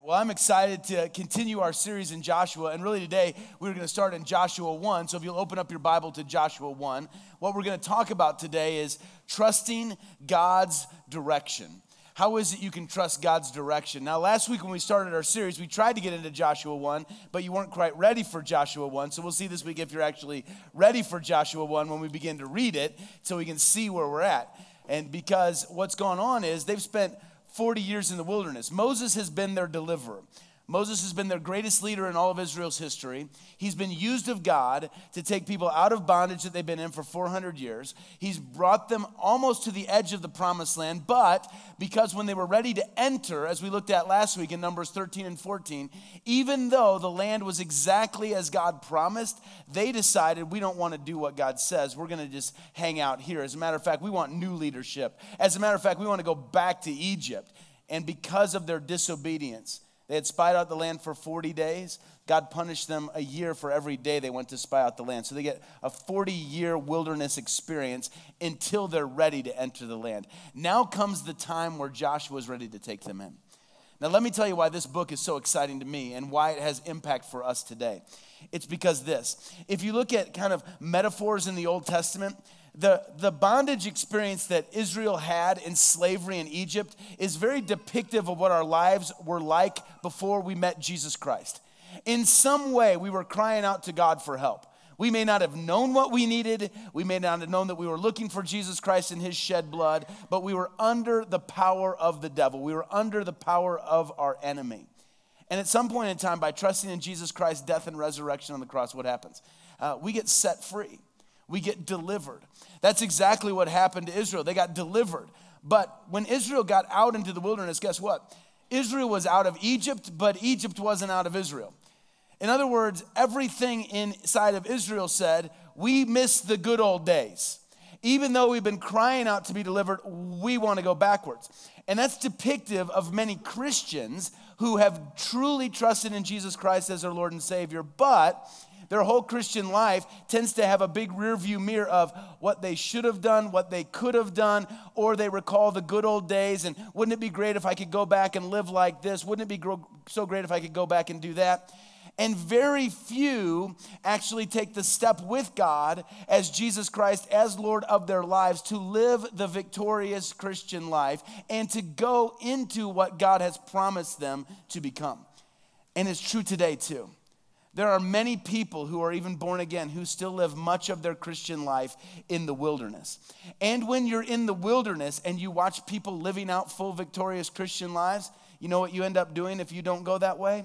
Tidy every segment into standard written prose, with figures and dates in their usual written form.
Well, I'm excited to continue our series in Joshua, and really today we're going to start in Joshua 1, so if you'll open up your Bible to Joshua 1, what we're going to talk about today is trusting God's direction. How is it you can trust God's direction? Now, last week when we started our series, we tried to get into Joshua 1, but you weren't quite ready for Joshua 1, so we'll see this week if you're actually ready for Joshua 1 when we begin to read it, so we can see where we're at. And because what's going on is they've spent 40 years in the wilderness. Moses has been their deliverer. Moses has been their greatest leader in all of Israel's history. He's been used of God to take people out of bondage that they've been in for 400 years. He's brought them almost to the edge of the promised land, but because when they were ready to enter, as we looked at last week in Numbers 13 and 14, even though the land was exactly as God promised, they decided we don't want to do what God says. We're going to just hang out here. As a matter of fact, we want new leadership. As a matter of fact, we want to go back to Egypt. And because of their disobedience, they had spied out the land for 40 days. God punished them a year for every day they went to spy out the land. So they get a 40-year wilderness experience until they're ready to enter the land. Now comes the time where Joshua is ready to take them in. Now let me tell you why this book is so exciting to me and why it has impact for us today. It's because this. If you look at kind of metaphors in the Old Testament, the bondage experience that Israel had in slavery in Egypt is very depictive of what our lives were like before we met Jesus Christ. In some way, we were crying out to God for help. We may not have known what we needed. We may not have known that we were looking for Jesus Christ and his shed blood, but we were under the power of the devil. We were under the power of our enemy. And at some point in time, by trusting in Jesus Christ's death and resurrection on the cross, what happens? We get set free. We get delivered. That's exactly what happened to Israel. They got delivered. But when Israel got out into the wilderness, guess what? Israel was out of Egypt, but Egypt wasn't out of Israel. In other words, everything inside of Israel said, we miss the good old days. Even though we've been crying out to be delivered, we want to go backwards. And that's depictive of many Christians who have truly trusted in Jesus Christ as their Lord and Savior, but their whole Christian life tends to have a big rear view mirror of what they should have done, what they could have done, or they recall the good old days, and wouldn't it be great if I could go back and live like this? Wouldn't it be so great if I could go back and do that? And very few actually take the step with God as Jesus Christ, as Lord of their lives, to live the victorious Christian life and to go into what God has promised them to become. And it's true today too. There are many people who are even born again who still live much of their Christian life in the wilderness. And when you're in the wilderness and you watch people living out full, victorious Christian lives, you know what you end up doing if you don't go that way?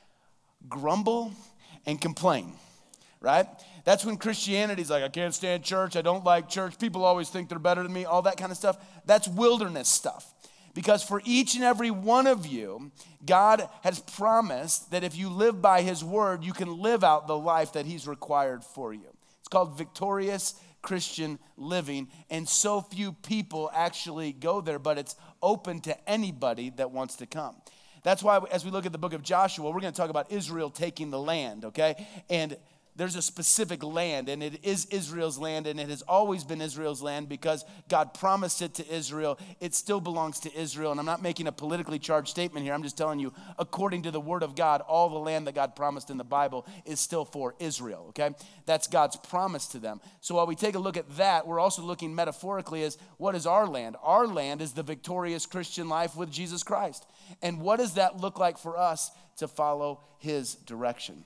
Grumble and complain, right? That's when Christianity's like, I can't stand church, I don't like church, people always think they're better than me, all that kind of stuff. That's wilderness stuff. Because for each and every one of you, God has promised that if you live by his word, you can live out the life that he's required for you. It's called victorious Christian living, and so few people actually go there, but it's open to anybody that wants to come. That's why as we look at the book of Joshua, we're going to talk about Israel taking the land, okay? And there's a specific land, and it is Israel's land, and it has always been Israel's land because God promised it to Israel. It still belongs to Israel, and I'm not making a politically charged statement here. I'm just telling you, according to the word of God, all the land that God promised in the Bible is still for Israel, okay? That's God's promise to them. So while we take a look at that, we're also looking metaphorically as what is our land? Our land is the victorious Christian life with Jesus Christ. And what does that look like for us to follow his direction?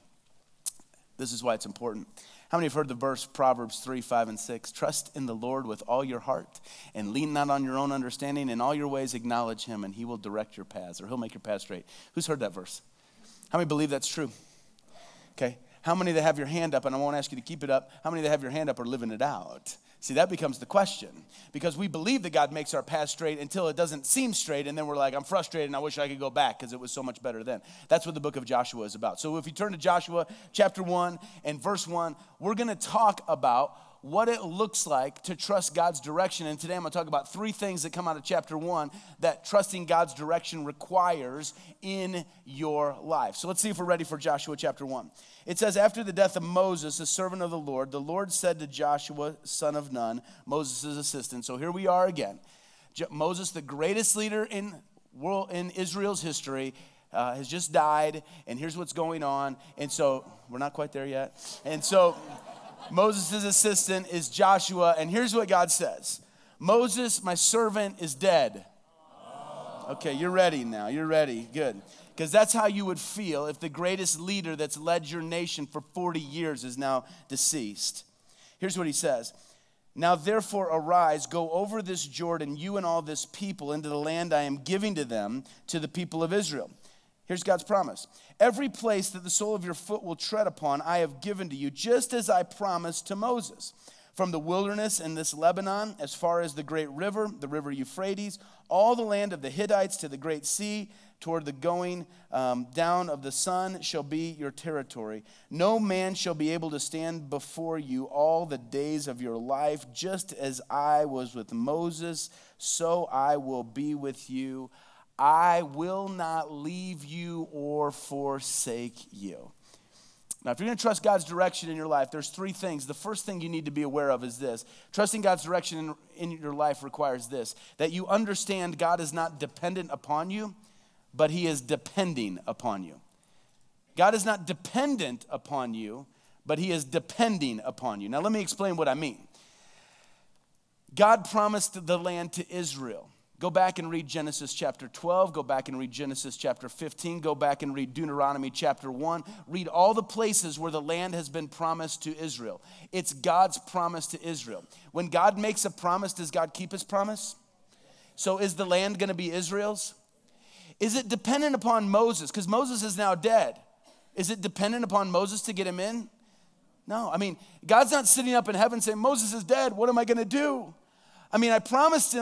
This is why it's important. How many have heard the verse Proverbs 3, 5, and 6? Trust in the Lord with all your heart and lean not on your own understanding. In all your ways acknowledge him and he will direct your paths, or he'll make your path straight. Who's heard that verse? How many believe that's true? Okay. How many that have your hand up, and I won't ask you to keep it up, how many that have your hand up are living it out? See, that becomes the question, because we believe that God makes our path straight until it doesn't seem straight, and then we're like, I'm frustrated and I wish I could go back because it was so much better then. That's what the book of Joshua is about. So if you turn to Joshua chapter 1 and verse 1, we're going to talk about what it looks like to trust God's direction. And today I'm going to talk about 3 things that come out of chapter 1 that trusting God's direction requires in your life. So let's see if we're ready for Joshua chapter 1. It says, after the death of Moses, the servant of the Lord said to Joshua, son of Nun, Moses' assistant. So here we are again. Moses, the greatest leader in Israel's history, has just died, and here's what's going on. And so we're not quite there yet. And so Moses' assistant is Joshua, and here's what God says. Moses, my servant, is dead. Okay, you're ready now. You're ready. Good. Because that's how you would feel if the greatest leader that's led your nation for 40 years is now deceased. Here's what he says. Now therefore arise, go over this Jordan, you and all this people, into the land I am giving to them, to the people of Israel. Here's God's promise. Every place that the sole of your foot will tread upon, I have given to you, just as I promised to Moses. From the wilderness and this Lebanon, as far as the great river, the river Euphrates, all the land of the Hittites to the great sea, toward the going down of the sun shall be your territory. No man shall be able to stand before you all the days of your life. Just as I was with Moses, so I will be with you. I will not leave you or forsake you. Now, if you're going to trust God's direction in your life, there's three things. The first thing you need to be aware of is this. Trusting God's direction in your life requires this, that you understand God is not dependent upon you, but he is depending upon you. God is not dependent upon you, but he is depending upon you. Now, let me explain what I mean. God promised the land to Israel. Go back and read Genesis chapter 12. Go back and read Genesis chapter 15. Go back and read Deuteronomy chapter 1. Read all the places where the land has been promised to Israel. It's God's promise to Israel. When God makes a promise, does God keep his promise? So is the land going to be Israel's? Is it dependent upon Moses? Because Moses is now dead. Is it dependent upon Moses to get him in? No. I mean, God's not sitting up in heaven saying, Moses is dead. What am I going to do? I mean, I promised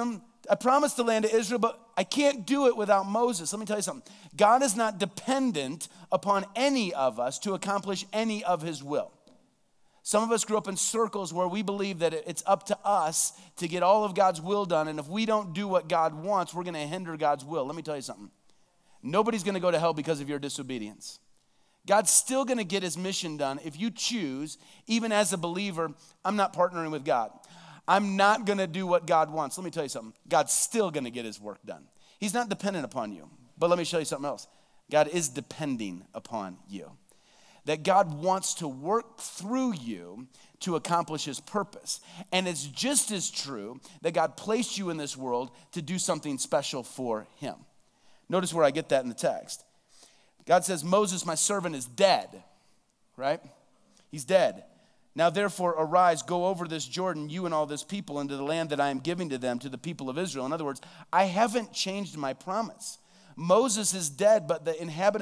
the land to Israel, but I can't do it without Moses. Let me tell you something. God is not dependent upon any of us to accomplish any of his will. Some of us grew up in circles where we believe that it's up to us to get all of God's will done, and if we don't do what God wants, we're going to hinder God's will. Let me tell you something. Nobody's going to go to hell because of your disobedience. God's still going to get his mission done if you choose, even as a believer, I'm not partnering with God. I'm not going to do what God wants. Let me tell you something. God's still going to get his work done. He's not dependent upon you. But let me show you something else. God is depending upon you. That God wants to work through you to accomplish his purpose. And it's just as true that God placed you in this world to do something special for him. Notice where I get that in the text. God says, Moses, my servant, is dead, right? He's dead. Now, therefore, arise, go over this Jordan, you and all this people, into the land that I am giving to them, to the people of Israel. In other words, I haven't changed my promise. Moses is dead, but the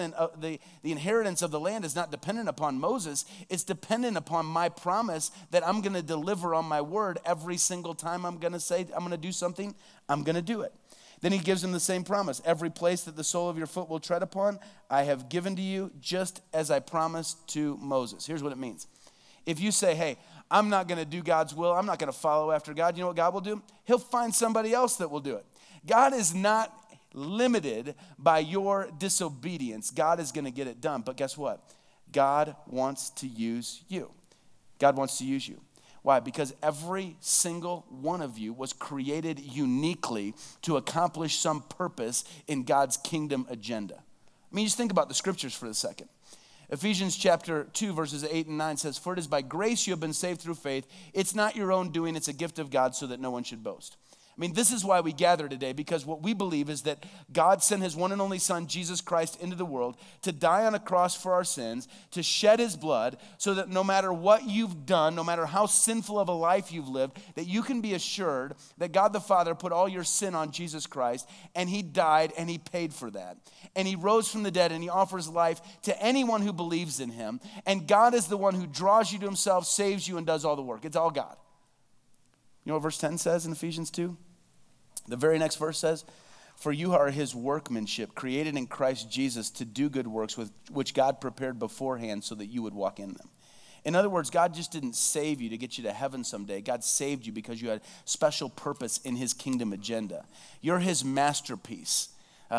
inheritance of the land is not dependent upon Moses. It's dependent upon my promise that I'm going to deliver on my word every single time I'm going to say I'm going to do something, I'm going to do it. Then he gives him the same promise. Every place that the sole of your foot will tread upon, I have given to you, just as I promised to Moses. Here's what it means. If you say, hey, I'm not going to do God's will, I'm not going to follow after God, you know what God will do? He'll find somebody else that will do it. God is not limited by your disobedience. God is going to get it done. But guess what? God wants to use you. God wants to use you. Why? Because every single one of you was created uniquely to accomplish some purpose in God's kingdom agenda. I mean, just think about the scriptures for a second. Ephesians chapter 2, verses 8 and 9 says, for it is by grace you have been saved through faith. It's not your own doing, it's a gift of God so that no one should boast. I mean, this is why we gather today, because what we believe is that God sent his one and only son, Jesus Christ, into the world to die on a cross for our sins, to shed his blood, so that no matter what you've done, no matter how sinful of a life you've lived, that you can be assured that God the Father put all your sin on Jesus Christ, and he died and he paid for that. And he rose from the dead and he offers life to anyone who believes in him. And God is the one who draws you to himself, saves you, and does all the work. It's all God. You know what verse 10 says in Ephesians 2? The very next verse says, for you are his workmanship, created in Christ Jesus to do good works, which God prepared beforehand so that you would walk in them. In other words, God just didn't save you to get you to heaven someday. God saved you because you had special purpose in his kingdom agenda. You're his masterpiece.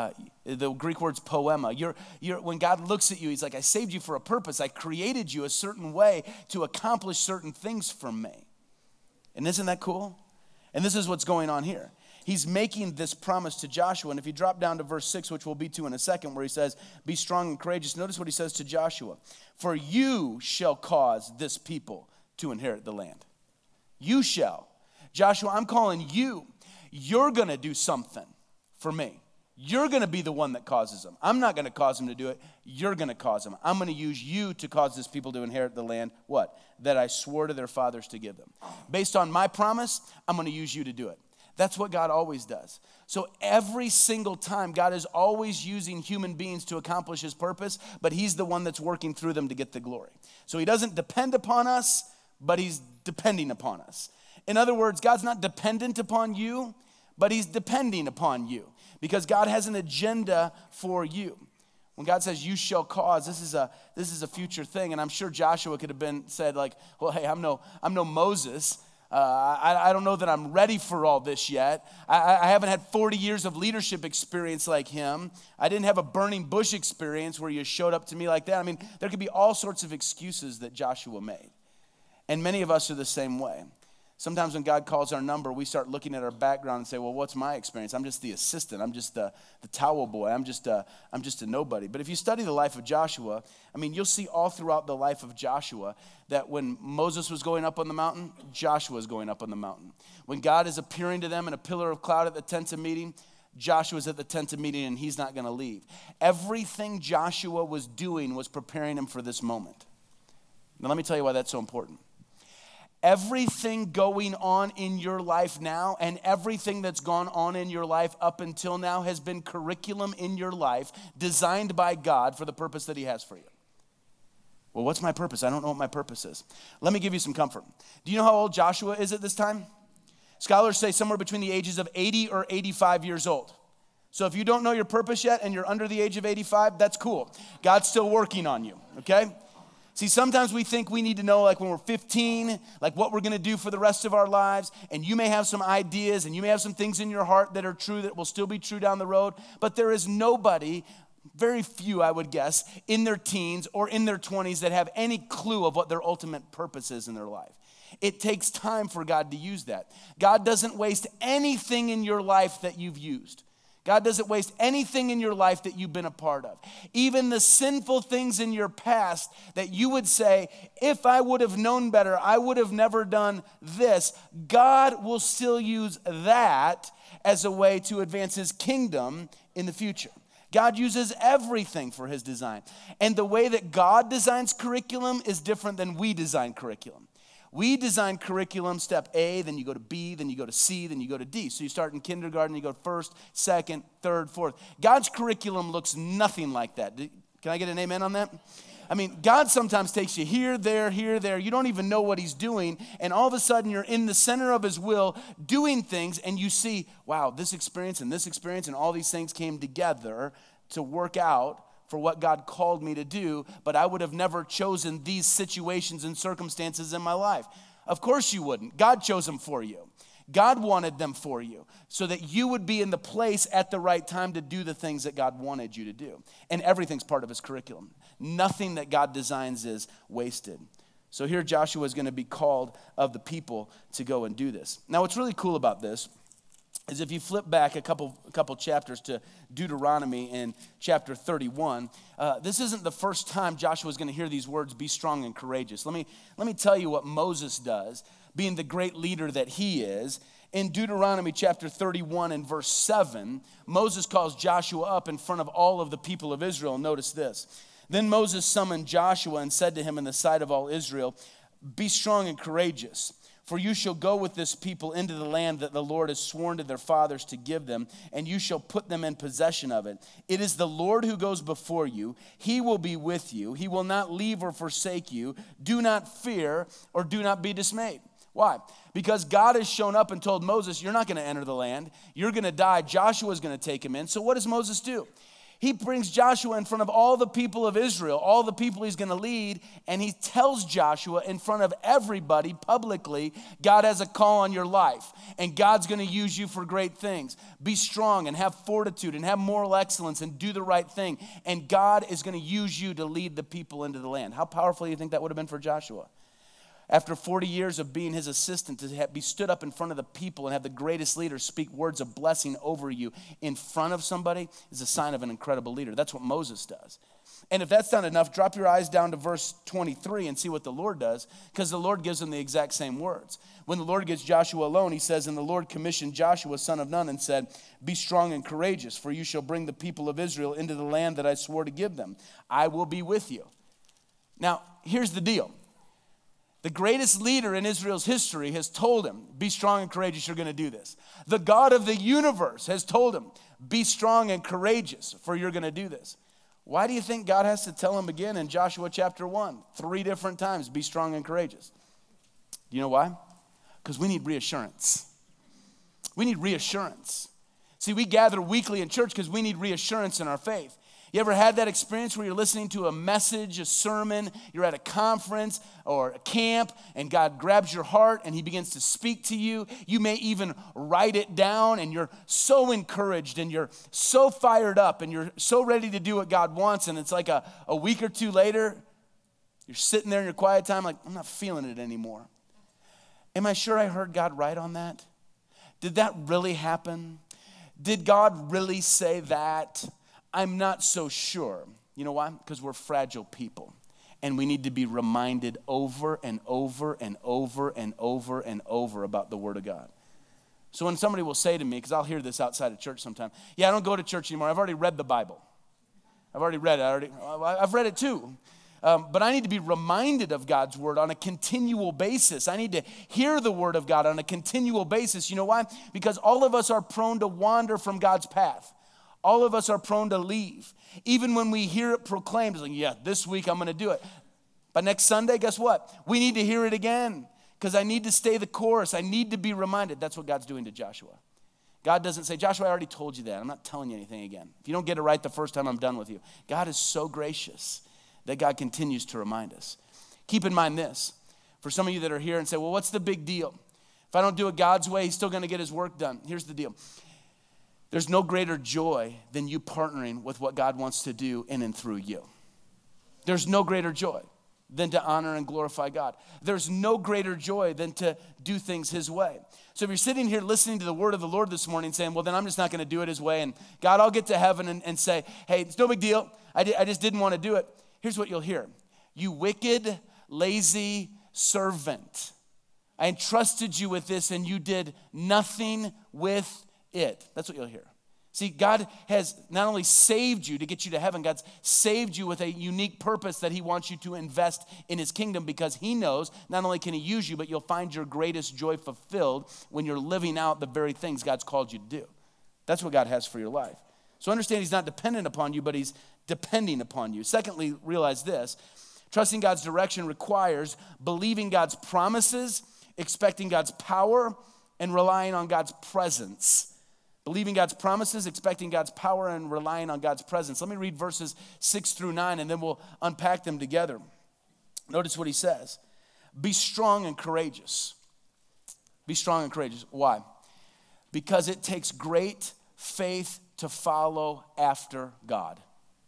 The Greek word's poema. When God looks at you, he's like, I saved you for a purpose. I created you a certain way to accomplish certain things for me. And isn't that cool? And this is what's going on here. he's making this promise to Joshua. And if you drop down to verse 6, which we'll be to in a second, where he says, be strong and courageous, notice what he says to Joshua. For you shall cause this people to inherit the land. You shall. Joshua, I'm calling you. You're going to do something for me. You're going to be the one that causes them. I'm not going to cause them to do it. You're going to cause them. I'm going to use you to cause this people to inherit the land. What? That I swore to their fathers to give them. Based on my promise, I'm going to use you to do it. That's what God always does. So every single time, God is always using human beings to accomplish his purpose, but he's the one that's working through them to get the glory. So he doesn't depend upon us, but he's depending upon us. In other words, God's not dependent upon you, but he's depending upon you because God has an agenda for you. When God says you shall cause, this is a future thing. And I'm sure Joshua could have been said like, well, hey, I'm no Moses. I don't know that I'm ready for all this yet. I haven't had 40 years of leadership experience like him. I didn't have a burning bush experience where you showed up to me like that. I mean, there could be all sorts of excuses that Joshua made. And many of us are the same way. Sometimes when God calls our number, we start looking at our background and say, well, what's my experience? I'm just the assistant. I'm just the towel boy. I'm just a nobody. But if you study the life of Joshua, I mean, you'll see all throughout the life of Joshua that when Moses was going up on the mountain, Joshua was going up on the mountain. When God is appearing to them in a pillar of cloud at the tent of meeting, Joshua's at the tent of meeting and he's not going to leave. Everything Joshua was doing was preparing him for this moment. Now, let me tell you why that's so important. Everything going on in your life now and everything that's gone on in your life up until now has been curriculum in your life designed by God for the purpose that he has for you. Well, what's my purpose? I don't know what my purpose is. Let me give you some comfort. Do you know how old Joshua is at this time? Scholars say somewhere between the ages of 80 or 85 years old. So if you don't know your purpose yet and you're under the age of 85, that's cool. God's still working on you, okay? See, sometimes we think we need to know, like when we're 15, like what we're going to do for the rest of our lives. And you may have some ideas and you may have some things in your heart that are true that will still be true down the road. But there is nobody, very few I would guess, in their teens or in their 20s that have any clue of what their ultimate purpose is in their life. It takes time for God to use that. God doesn't waste anything in your life that you've used. God doesn't waste anything in your life that you've been a part of. Even the sinful things in your past that you would say, if I would have known better, I would have never done this. God will still use that as a way to advance his kingdom in the future. God uses everything for his design. And the way that God designs curriculum is different than we design curriculum. We design curriculum, step A, then you go to B, then you go to C, then you go to D. So you start in kindergarten, you go first, second, third, fourth. God's curriculum looks nothing like that. Can I get an amen on that? I mean, God sometimes takes you here, there, here, there. You don't even know what he's doing. And all of a sudden, you're in the center of his will doing things, and you see, wow, this experience and all these things came together to work out for what God called me to do, but I would have never chosen these situations and circumstances in my life. Of course you wouldn't. God chose them for you. God wanted them for you so that you would be in the place at the right time to do the things that God wanted you to do. And everything's part of his curriculum. Nothing that God designs is wasted. So here Joshua is going to be called of the people to go and do this. Now what's really cool about this is if you flip back a couple chapters to Deuteronomy in chapter 31, this isn't the first time Joshua is going to hear these words, be strong and courageous. Let me tell you what Moses does, being the great leader that he is. In Deuteronomy chapter 31 and verse 7, Moses calls Joshua up in front of all of the people of Israel. Notice this. Then Moses summoned Joshua and said to him in the sight of all Israel, be strong and courageous. For you shall go with this people into the land that the Lord has sworn to their fathers to give them, and you shall put them in possession of it. It is the Lord who goes before you. He will be with you. He will not leave or forsake you. Do not fear or do not be dismayed. Why? Because God has shown up and told Moses, you're not going to enter the land. You're going to die. Joshua is going to take him in. So what does Moses do? He brings Joshua in front of all the people of Israel, all the people he's going to lead, and he tells Joshua in front of everybody publicly, God has a call on your life, and God's going to use you for great things. Be strong and have fortitude and have moral excellence and do the right thing, and God is going to use you to lead the people into the land. How powerful do you think that would have been for Joshua? After 40 years of being his assistant, to be stood up in front of the people and have the greatest leader speak words of blessing over you in front of somebody is a sign of an incredible leader. That's what Moses does. And if that's not enough, drop your eyes down to verse 23 and see what the Lord does, because the Lord gives him the exact same words. When the Lord gets Joshua alone, he says, "And the Lord commissioned Joshua, son of Nun, and said, 'Be strong and courageous, for you shall bring the people of Israel into the land that I swore to give them. I will be with you.'" Now, here's the deal. The greatest leader in Israel's history has told him, "Be strong and courageous, you're going to do this." The God of the universe has told him, "Be strong and courageous, for you're going to do this." Why do you think God has to tell him again in Joshua chapter 1, 3 different times, "Be strong and courageous"? Do you know why? Because we need reassurance. We need reassurance. See, we gather weekly in church because we need reassurance in our faith. You ever had that experience where you're listening to a message, a sermon, you're at a conference or a camp, and God grabs your heart and he begins to speak to you? You may even write it down, and you're so encouraged and you're so fired up and you're so ready to do what God wants, and it's like a week or two later, you're sitting there in your quiet time like, "I'm not feeling it anymore. Am I sure I heard God right on that? Did that really happen? Did God really say that? I'm not so sure." You know why? Because we're fragile people, and we need to be reminded over and over and over and over and over about the Word of God. So when somebody will say to me, because I'll hear this outside of church sometime, "Yeah, I don't go to church anymore. I've already read the Bible. I've already read it. I've read it too. But I need to be reminded of God's Word on a continual basis. I need to hear the Word of God on a continual basis." You know why? Because all of us are prone to wander from God's path. All of us are prone to leave. Even when we hear it proclaimed, it's like, "Yeah, this week I'm going to do it." But next Sunday, guess what? We need to hear it again, because I need to stay the course. I need to be reminded. That's what God's doing to Joshua. God doesn't say, "Joshua, I already told you that. I'm not telling you anything again. If you don't get it right the first time, I'm done with you." God is so gracious that God continues to remind us. Keep in mind this. For some of you that are here and say, "Well, what's the big deal? If I don't do it God's way, he's still going to get his work done." Here's the deal. There's no greater joy than you partnering with what God wants to do in and through you. There's no greater joy than to honor and glorify God. There's no greater joy than to do things his way. So if you're sitting here listening to the word of the Lord this morning saying, "Well, then I'm just not going to do it his way, and God, I'll get to heaven and say, 'Hey, it's no big deal. I just didn't want to do it.'" Here's what you'll hear. "You wicked, lazy servant. I entrusted you with this, and you did nothing with it." That's what you'll hear. See, God has not only saved you to get you to heaven, God's saved you with a unique purpose that he wants you to invest in his kingdom, because he knows not only can he use you, but you'll find your greatest joy fulfilled when you're living out the very things God's called you to do. That's what God has for your life. So understand he's not dependent upon you, but he's depending upon you. Secondly, realize this. Trusting God's direction requires believing God's promises, expecting God's power, and relying on God's presence. Believing God's promises, expecting God's power, and relying on God's presence. Let me read verses 6 through 9, and then we'll unpack them together. Notice what he says. "Be strong and courageous." Be strong and courageous. Why? Because it takes great faith to follow after God.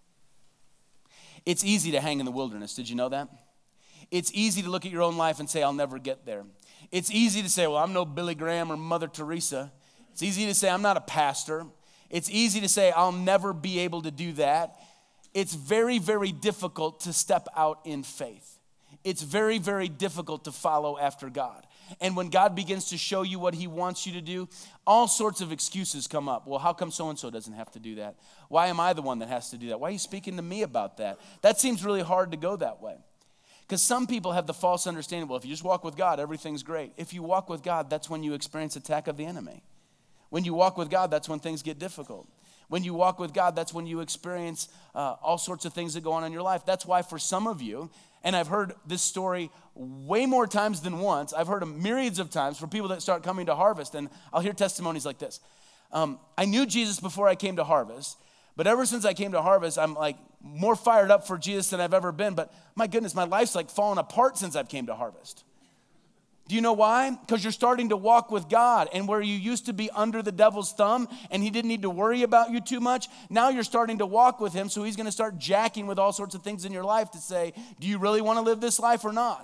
It's easy to hang in the wilderness. Did you know that? It's easy to look at your own life and say, "I'll never get there." It's easy to say, "Well, I'm no Billy Graham or Mother Teresa." It's easy to say, "I'm not a pastor." It's easy to say, "I'll never be able to do that." It's very, very difficult to step out in faith. It's very, very difficult to follow after God. And when God begins to show you what he wants you to do, all sorts of excuses come up. "Well, how come so-and-so doesn't have to do that? Why am I the one that has to do that? Why are you speaking to me about that?" That seems really hard to go that way. Because some people have the false understanding, well, if you just walk with God, everything's great. If you walk with God, that's when you experience attack of the enemy. When you walk with God, that's when things get difficult. When you walk with God, that's when you experience all sorts of things that go on in your life. That's why for some of you, and I've heard this story way more times than once, I've heard it myriads of times for people that start coming to Harvest, and I'll hear testimonies like this. "I knew Jesus before I came to Harvest, but ever since I came to Harvest, I'm like more fired up for Jesus than I've ever been, but my goodness, my life's like fallen apart since I've came to Harvest." Do you know why? Because you're starting to walk with God, and where you used to be under the devil's thumb and he didn't need to worry about you too much, now you're starting to walk with him, so he's going to start jacking with all sorts of things in your life to say, "Do you really want to live this life or not?"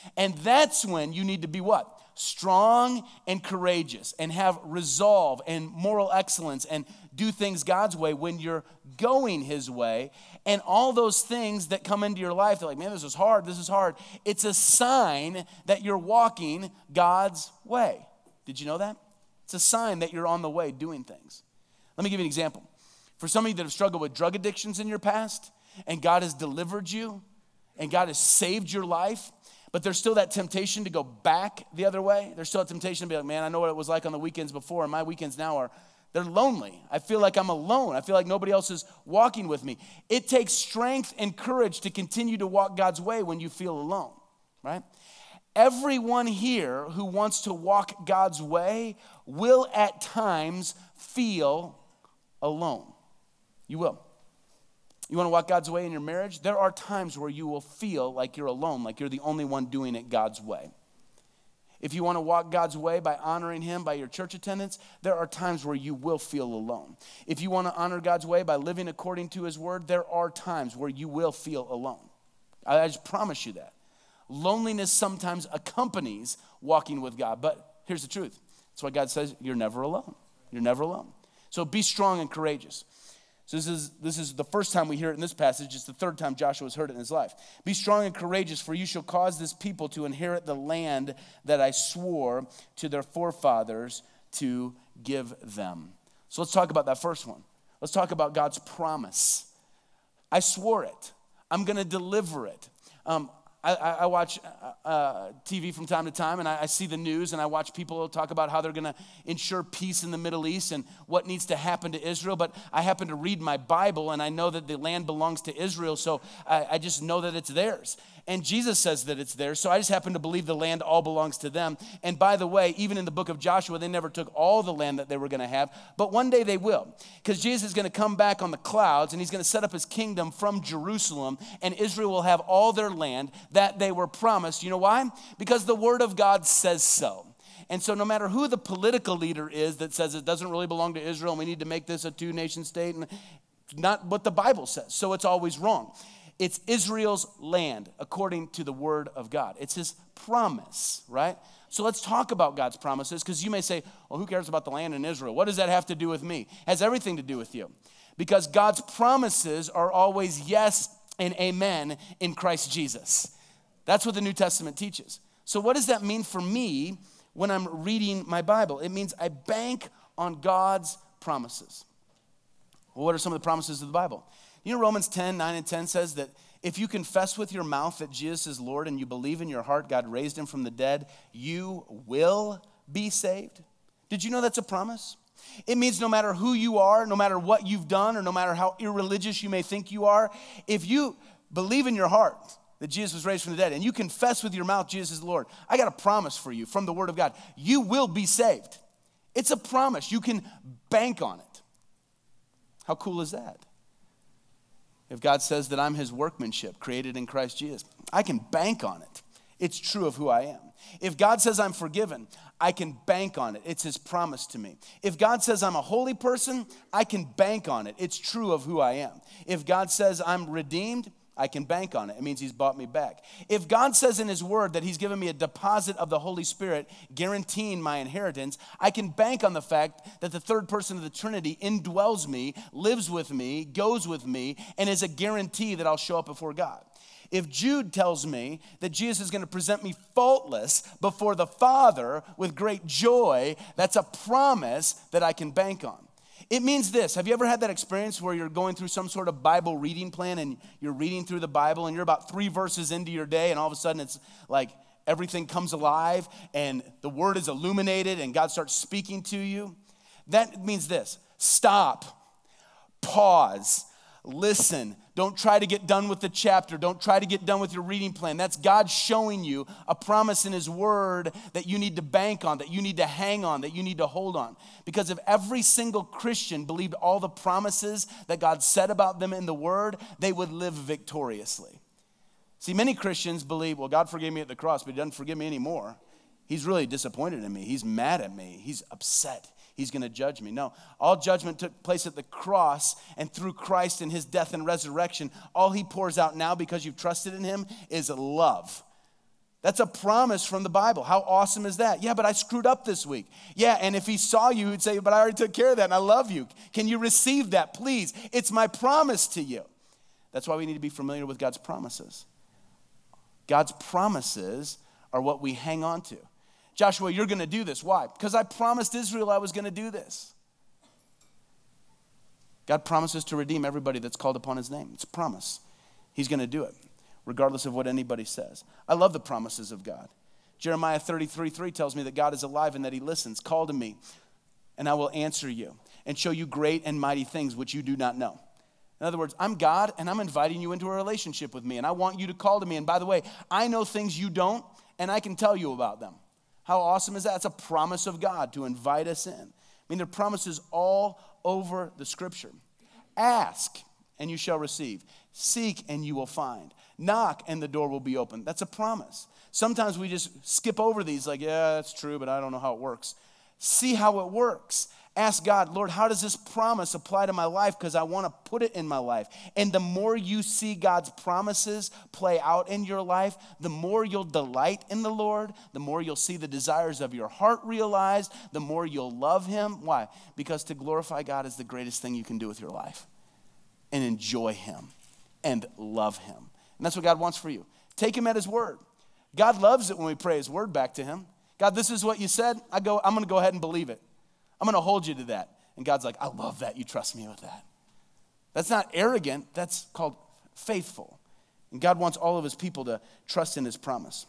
And that's when you need to be what? Strong and courageous and have resolve and moral excellence and do things God's way when you're going his way. And all those things that come into your life, they're like, man, this is hard. It's a sign that you're walking God's way. Did you know that? It's a sign that you're on the way doing things. Let me give you an example. For some of you that have struggled with drug addictions in your past, and God has delivered you, and God has saved your life, but there's still that temptation to go back the other way. There's still a temptation to be like, man, I know what it was like on the weekends before, and my weekends now they're lonely. I feel like I'm alone. I feel like nobody else is walking with me. It takes strength and courage to continue to walk God's way when you feel alone, right? Everyone here who wants to walk God's way will at times feel alone. You will. You want to walk God's way in your marriage? There are times where you will feel like you're alone, like you're the only one doing it God's way. If you want to walk God's way by honoring him, by your church attendance, there are times where you will feel alone. If you want to honor God's way by living according to his word, there are times where you will feel alone. I just promise you that. Loneliness sometimes accompanies walking with God, but here's the truth. That's why God says you're never alone. You're never alone. So be strong and courageous. So this is the first time we hear it in this passage. It's the third time Joshua's heard it in his life. Be strong and courageous, for you shall cause this people to inherit the land that I swore to their forefathers to give them. So let's talk about that first one. Let's talk about God's promise. I swore it. I'm going to deliver it. I watch TV from time to time, and I see the news, and I watch people talk about how they're going to ensure peace in the Middle East and what needs to happen to Israel. But I happen to read my Bible, and I know that the land belongs to Israel, so I just know that it's theirs. And Jesus says that it's theirs, so I just happen to believe the land all belongs to them. And by the way, even in the book of Joshua, they never took all the land that they were going to have, but one day they will, because Jesus is going to come back on the clouds, and he's going to set up his kingdom from Jerusalem, and Israel will have all their land that they were promised. You know why? Because the word of God says so. And so no matter who the political leader is that says it doesn't really belong to Israel and we need to make this a two-nation state, and not what the Bible says, so it's always wrong. It's Israel's land according to the word of God. It's his promise, right? So let's talk about God's promises, because you may say, well, who cares about the land in Israel? What does that have to do with me? It has everything to do with you, because God's promises are always yes and amen in Christ Jesus. That's what the New Testament teaches. So what does that mean for me when I'm reading my Bible? It means I bank on God's promises. Well, what are some of the promises of the Bible? You know, Romans 10, 9 and 10 says that if you confess with your mouth that Jesus is Lord and you believe in your heart God raised him from the dead, you will be saved. Did you know that's a promise? It means no matter who you are, no matter what you've done, or no matter how irreligious you may think you are, if you believe in your heart that Jesus was raised from the dead and you confess with your mouth Jesus is Lord, I got a promise for you from the word of God. You will be saved. It's a promise. You can bank on it. How cool is that? If God says that I'm his workmanship created in Christ Jesus, I can bank on it. It's true of who I am. If God says I'm forgiven, I can bank on it. It's his promise to me. If God says I'm a holy person, I can bank on it. It's true of who I am. If God says I'm redeemed, I can bank on it. It means he's bought me back. If God says in his word that he's given me a deposit of the Holy Spirit guaranteeing my inheritance, I can bank on the fact that the third person of the Trinity indwells me, lives with me, goes with me, and is a guarantee that I'll show up before God. If Jude tells me that Jesus is going to present me faultless before the Father with great joy, that's a promise that I can bank on. It means this. Have you ever had that experience where you're going through some sort of Bible reading plan and you're reading through the Bible and you're about 3 verses into your day and all of a sudden it's like everything comes alive and the word is illuminated and God starts speaking to you? That means this. Stop. Pause. Listen. Don't try to get done with the chapter. Don't try to get done with your reading plan. That's God showing you a promise in his word that you need to bank on, that you need to hang on, that you need to hold on. Because if every single Christian believed all the promises that God said about them in the word, they would live victoriously. See, many Christians believe, well, God forgave me at the cross, but he doesn't forgive me anymore. He's really disappointed in me. He's mad at me. He's upset. He's going to judge me. No, all judgment took place at the cross, and through Christ and his death and resurrection, all he pours out now because you've trusted in him is love. That's a promise from the Bible. How awesome is that? Yeah, but I screwed up this week. Yeah, and if he saw you, he'd say, but I already took care of that and I love you. Can you receive that, please? It's my promise to you. That's why we need to be familiar with God's promises. God's promises are what we hang on to. Joshua, you're going to do this. Why? Because I promised Israel I was going to do this. God promises to redeem everybody that's called upon his name. It's a promise. He's going to do it, regardless of what anybody says. I love the promises of God. Jeremiah 33:3 tells me that God is alive and that he listens. Call to me, and I will answer you and show you great and mighty things which you do not know. In other words, I'm God, and I'm inviting you into a relationship with me, and I want you to call to me. And by the way, I know things you don't, and I can tell you about them. How awesome is that? It's a promise of God to invite us in. I mean, there are promises all over the scripture. Ask, and you shall receive. Seek, and you will find. Knock, and the door will be open. That's a promise. Sometimes we just skip over these like, yeah, that's true, but I don't know how it works. See how it works. Ask God, Lord, how does this promise apply to my life? Because I want to put it in my life. And the more you see God's promises play out in your life, the more you'll delight in the Lord, the more you'll see the desires of your heart realized, the more you'll love him. Why? Because to glorify God is the greatest thing you can do with your life. And enjoy him and love him. And that's what God wants for you. Take him at his word. God loves it when we pray his word back to him. God, this is what you said. I'm going to go ahead and believe it. I'm going to hold you to that. And God's like, I love that. You trust me with that. That's not arrogant. That's called faithful. And God wants all of his people to trust in his promise.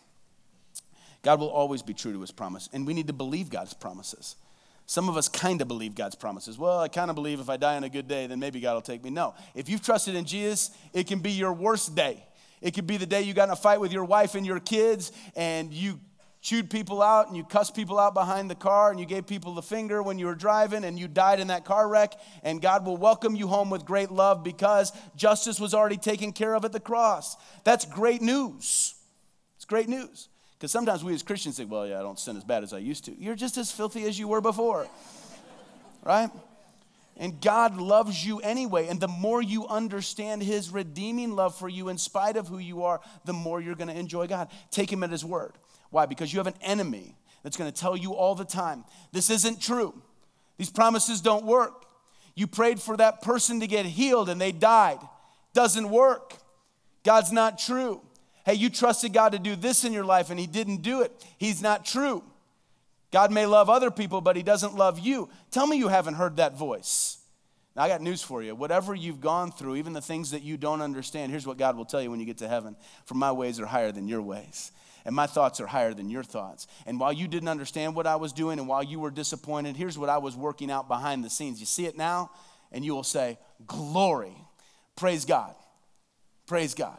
God will always be true to his promise. And we need to believe God's promises. Some of us kind of believe God's promises. Well, I kind of believe if I die on a good day, then maybe God will take me. No. If you've trusted in Jesus, it can be your worst day. It could be the day you got in a fight with your wife and your kids, and you chewed people out and you cussed people out behind the car and you gave people the finger when you were driving and you died in that car wreck, and God will welcome you home with great love because justice was already taken care of at the cross. That's great news. It's great news. Because sometimes we as Christians think, well, yeah, I don't sin as bad as I used to. You're just as filthy as you were before, right? And God loves you anyway. And the more you understand his redeeming love for you in spite of who you are, the more you're going to enjoy God. Take him at his word. Why? Because you have an enemy that's going to tell you all the time, this isn't true. These promises don't work. You prayed for that person to get healed and they died. Doesn't work. God's not true. Hey, you trusted God to do this in your life and he didn't do it. He's not true. God may love other people, but he doesn't love you. Tell me you haven't heard that voice. Now, I got news for you. Whatever you've gone through, even the things that you don't understand, here's what God will tell you when you get to heaven. For my ways are higher than your ways, and my thoughts are higher than your thoughts. And while you didn't understand what I was doing and while you were disappointed, here's what I was working out behind the scenes. You see it now, and you will say, glory. Praise God. Praise God.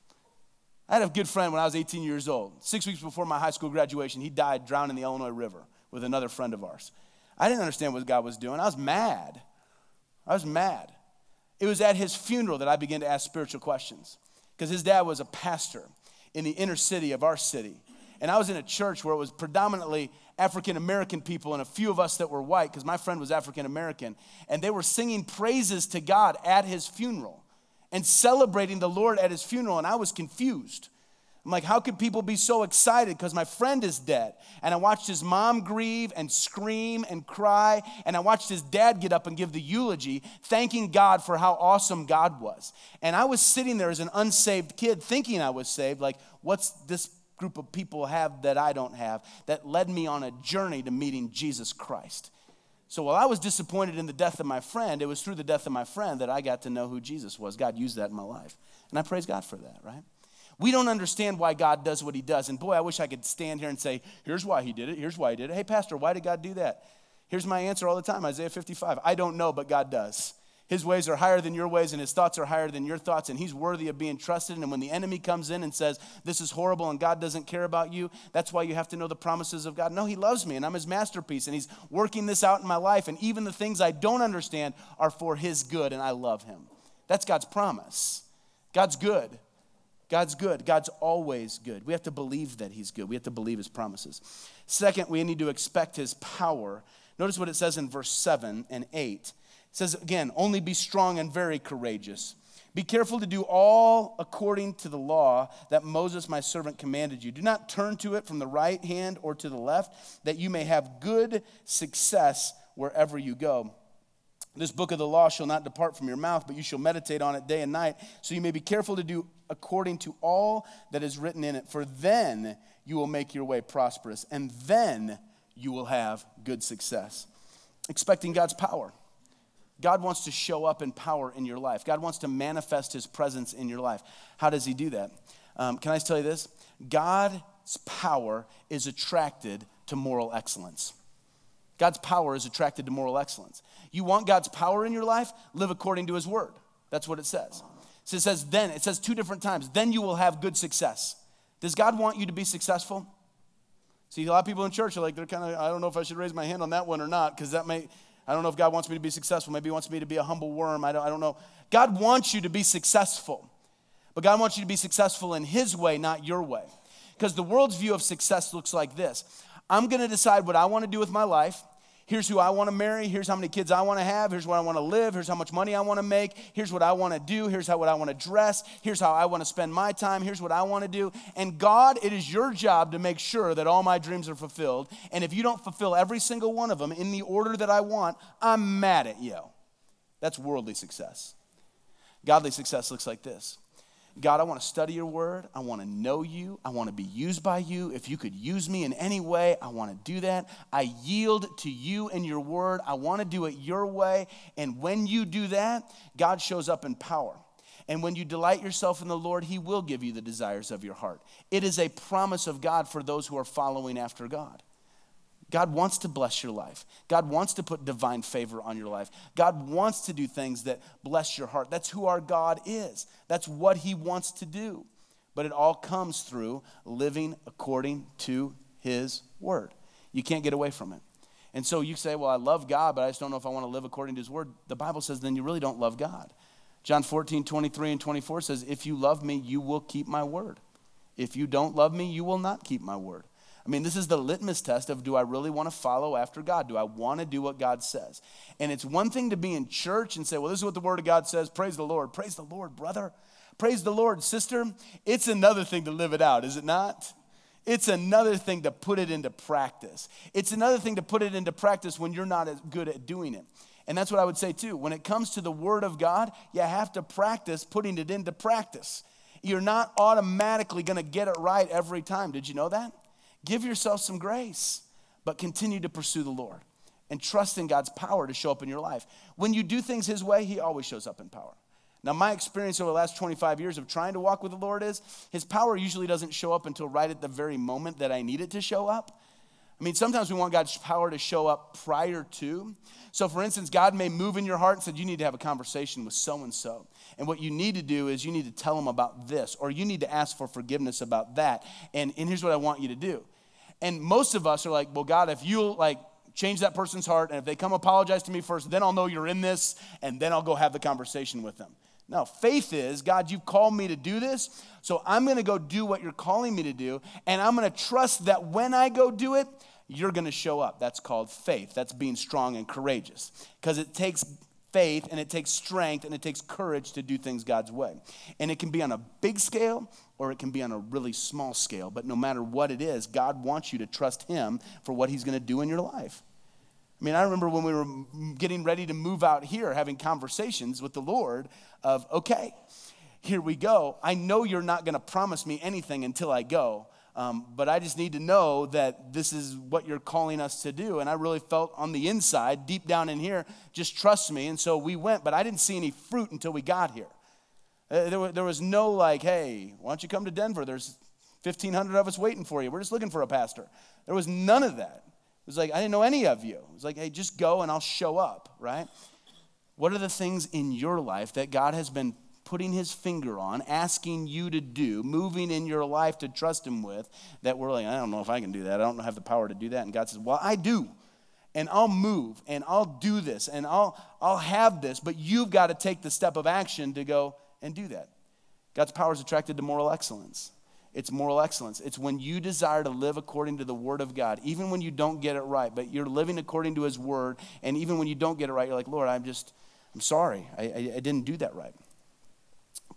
I had a good friend when I was 18 years old. 6 weeks before my high school graduation, he died drowned in the Illinois River with another friend of ours. I didn't understand what God was doing. I was mad. It was at his funeral that I began to ask spiritual questions because his dad was a pastor in the inner city of our city. And I was in a church where it was predominantly African-American people and a few of us that were white because my friend was African-American. And they were singing praises to God at his funeral and celebrating the Lord at his funeral, and I was confused. I'm like, how could people be so excited because my friend is dead? And I watched his mom grieve and scream and cry, and I watched his dad get up and give the eulogy, thanking God for how awesome God was. And I was sitting there as an unsaved kid thinking I was saved, like, what's this group of people have that I don't have that led me on a journey to meeting Jesus Christ? So while I was disappointed in the death of my friend, it was through the death of my friend that I got to know who Jesus was. God used that in my life. And I praise God for that, right? We don't understand why God does what he does. And boy, I wish I could stand here and say, here's why he did it. Here's why he did it. Hey, pastor, why did God do that? Here's my answer all the time, Isaiah 55. I don't know, but God does. His ways are higher than your ways, and his thoughts are higher than your thoughts, and he's worthy of being trusted. And when the enemy comes in and says, this is horrible and God doesn't care about you, that's why you have to know the promises of God. No, he loves me, and I'm his masterpiece, and he's working this out in my life, and even the things I don't understand are for his good, and I love him. That's God's promise. God's good. God's good. God's always good. We have to believe that he's good. We have to believe his promises. Second, we need to expect his power. Notice what it says in verse 7 and 8. It says, again, only be strong and very courageous. Be careful to do all according to the law that Moses my servant commanded you. Do not turn to it from the right hand or to the left, that you may have good success wherever you go. This book of the law shall not depart from your mouth, but you shall meditate on it day and night, so you may be careful to do according to all that is written in it. For then you will make your way prosperous, and then you will have good success. Expecting God's power. God wants to show up in power in your life. God wants to manifest his presence in your life. How does he do that? Can I just tell you this? God's power is attracted to moral excellence. God's power is attracted to moral excellence. You want God's power in your life? Live according to his word. That's what it says. So it says then. It says 2 different times. Then you will have good success. Does God want you to be successful? See, a lot of people in church are like, they're kind of, I don't know if I should raise my hand on that one or not, because I don't know if God wants me to be successful. Maybe he wants me to be a humble worm. I don't know. God wants you to be successful. But God wants you to be successful in his way, not your way. Because the world's view of success looks like this. I'm going to decide what I want to do with my life. Here's who I want to marry. Here's how many kids I want to have. Here's where I want to live. Here's how much money I want to make. Here's what I want to do. Here's what I want to dress. Here's how I want to spend my time. Here's what I want to do. And God, it is your job to make sure that all my dreams are fulfilled. And if you don't fulfill every single one of them in the order that I want, I'm mad at you. That's worldly success. Godly success looks like this. God, I want to study your word. I want to know you. I want to be used by you. If you could use me in any way, I want to do that. I yield to you and your word. I want to do it your way. And when you do that, God shows up in power. And when you delight yourself in the Lord, he will give you the desires of your heart. It is a promise of God for those who are following after God. God wants to bless your life. God wants to put divine favor on your life. God wants to do things that bless your heart. That's who our God is. That's what he wants to do. But it all comes through living according to his word. You can't get away from it. And so you say, well, I love God, but I just don't know if I want to live according to his word. The Bible says then you really don't love God. John 14:23-24 says, if you love me, you will keep my word. If you don't love me, you will not keep my word. I mean, this is the litmus test of, do I really want to follow after God? Do I want to do what God says? And it's one thing to be in church and say, well, this is what the word of God says. Praise the Lord. Praise the Lord, brother. Praise the Lord, sister. It's another thing to live it out, is it not? It's another thing to put it into practice. It's another thing to put it into practice when you're not as good at doing it. And that's what I would say too. When it comes to the word of God, you have to practice putting it into practice. You're not automatically going to get it right every time. Did you know that? Give yourself some grace, but continue to pursue the Lord and trust in God's power to show up in your life. When you do things his way, he always shows up in power. Now, my experience over the last 25 years of trying to walk with the Lord is his power usually doesn't show up until right at the very moment that I need it to show up. I mean, sometimes we want God's power to show up prior to. So, for instance, God may move in your heart and said, you need to have a conversation with so-and-so. And what you need to do is you need to tell them about this, or you need to ask for forgiveness about that. And here's what I want you to do. And most of us are like, well, God, if you'll change that person's heart, and if they come apologize to me first, then I'll know you're in this, and then I'll go have the conversation with them. No, faith is, God, you've called me to do this, so I'm going to go do what you're calling me to do, and I'm going to trust that when I go do it, you're going to show up. That's called faith. That's being strong and courageous, because it takes faith, and it takes strength, and it takes courage to do things God's way. And it can be on a big scale, or it can be on a really small scale. But no matter what it is, God wants you to trust him for what he's going to do in your life. I mean, I remember when we were getting ready to move out here, having conversations with the Lord of, okay, here we go. I know you're not going to promise me anything until I go. But I just need to know that this is what you're calling us to do. And I really felt on the inside, deep down in here, just trust me. And so we went, but I didn't see any fruit until we got here. There was no hey, why don't you come to Denver? There's 1,500 of us waiting for you. We're just looking for a pastor. There was none of that. It was I didn't know any of you. It was hey, just go and I'll show up, right? What are the things in your life that God has been putting his finger on, asking you to do, moving in your life to trust him with, that we're I don't know if I can do that. I don't have the power to do that. And God says, well, I do. And I'll move, and I'll do this, and I'll have this, but you've got to take the step of action to go and do that. God's power is attracted to moral excellence. It's moral excellence. It's when you desire to live according to the word of God, even when you don't get it right, but you're living according to his word, and even when you don't get it right, you're like, Lord, I'm sorry. I didn't do that right.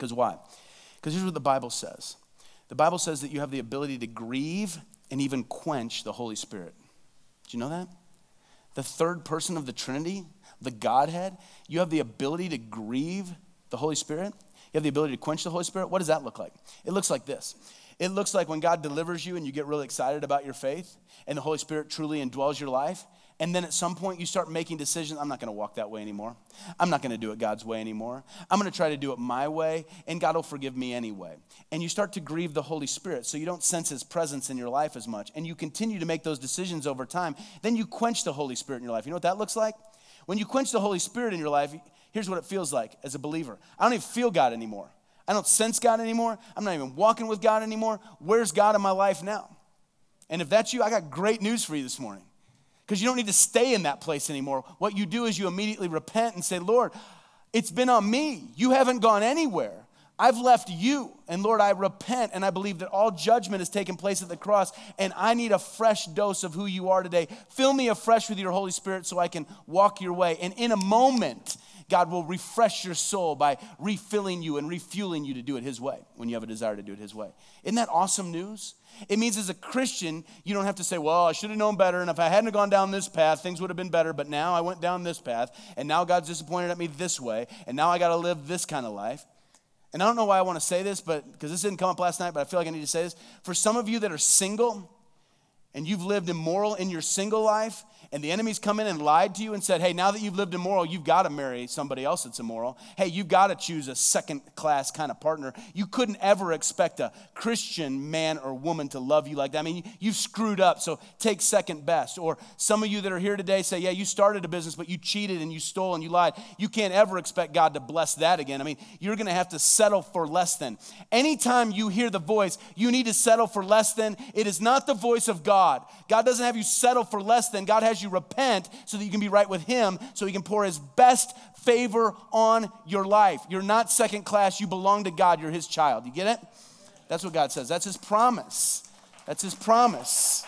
Because why? Because here's what the Bible says. The Bible says that you have the ability to grieve and even quench the Holy Spirit. Do you know that? The third person of the Trinity, the Godhead, you have the ability to grieve the Holy Spirit. You have the ability to quench the Holy Spirit. What does that look like? It looks like this. It looks like when God delivers you and you get really excited about your faith and the Holy Spirit truly indwells your life. And then at some point you start making decisions. I'm not going to walk that way anymore. I'm not going to do it God's way anymore. I'm going to try to do it my way, and God will forgive me anyway. And you start to grieve the Holy Spirit, so you don't sense his presence in your life as much. And you continue to make those decisions over time. Then you quench the Holy Spirit in your life. You know what that looks like? When you quench the Holy Spirit in your life, here's what it feels like as a believer. I don't even feel God anymore. I don't sense God anymore. I'm not even walking with God anymore. Where's God in my life now? And if that's you, I got great news for you this morning. Because you don't need to stay in that place anymore. What you do is you immediately repent and say, Lord, it's been on me. You haven't gone anywhere. I've left you. And Lord, I repent and I believe that all judgment has taken place at the cross and I need a fresh dose of who you are today. Fill me afresh with your Holy Spirit so I can walk your way. And in a moment, God will refresh your soul by refilling you and refueling you to do it his way when you have a desire to do it his way. Isn't that awesome news? It means as a Christian, you don't have to say, well, I should have known better, and if I hadn't gone down this path, things would have been better, but now I went down this path, and now God's disappointed at me this way, and now I got to live this kind of life. And I don't know why I want to say this, but because this didn't come up last night, but I feel like I need to say this. For some of you that are single, and you've lived immoral in your single life, and the enemy's come in and lied to you and said, hey, now that you've lived immoral, you've got to marry somebody else that's immoral. Hey, you've got to choose a second-class kind of partner. You couldn't ever expect a Christian man or woman to love you like that. I mean, you've screwed up, so take second best. Or some of you that are here today say, yeah, you started a business, but you cheated and you stole and you lied. You can't ever expect God to bless that again. I mean, you're going to have to settle for less than. Anytime you hear the voice, you need to settle for less than. It is not the voice of God. God doesn't have you settle for less than. God has you repent so that you can be right with him, so he can pour his best favor on your life. You're not second class. You belong to God. You're his child. You get it? That's what God says. That's his promise. That's his promise.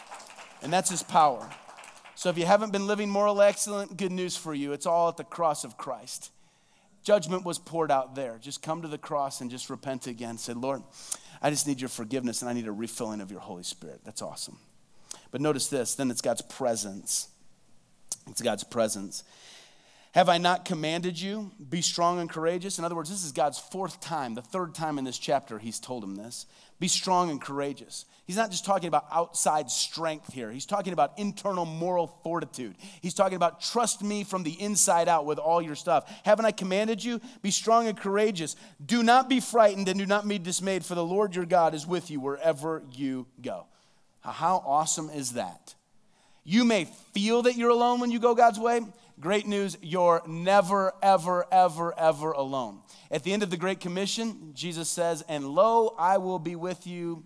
And that's his power. So if you haven't been living moral excellent, good news for you. It's all at the cross of Christ. Judgment was poured out there. Just come to the cross and just repent again. Say, Lord, I just need your forgiveness and I need a refilling of your Holy Spirit. That's awesome. But notice this, then it's God's presence. It's God's presence. Have I not commanded you? Be strong and courageous. In other words, this is God's fourth time, the third time in this chapter he's told him this. Be strong and courageous. He's not just talking about outside strength here. He's talking about internal moral fortitude. He's talking about trust me from the inside out with all your stuff. Haven't I commanded you? Be strong and courageous. Do not be frightened and do not be dismayed, for the Lord your God is with you wherever you go. How awesome is that? You may feel that you're alone when you go God's way. Great news, you're never, ever, ever, ever alone. At the end of the Great Commission, Jesus says, and lo, I will be with you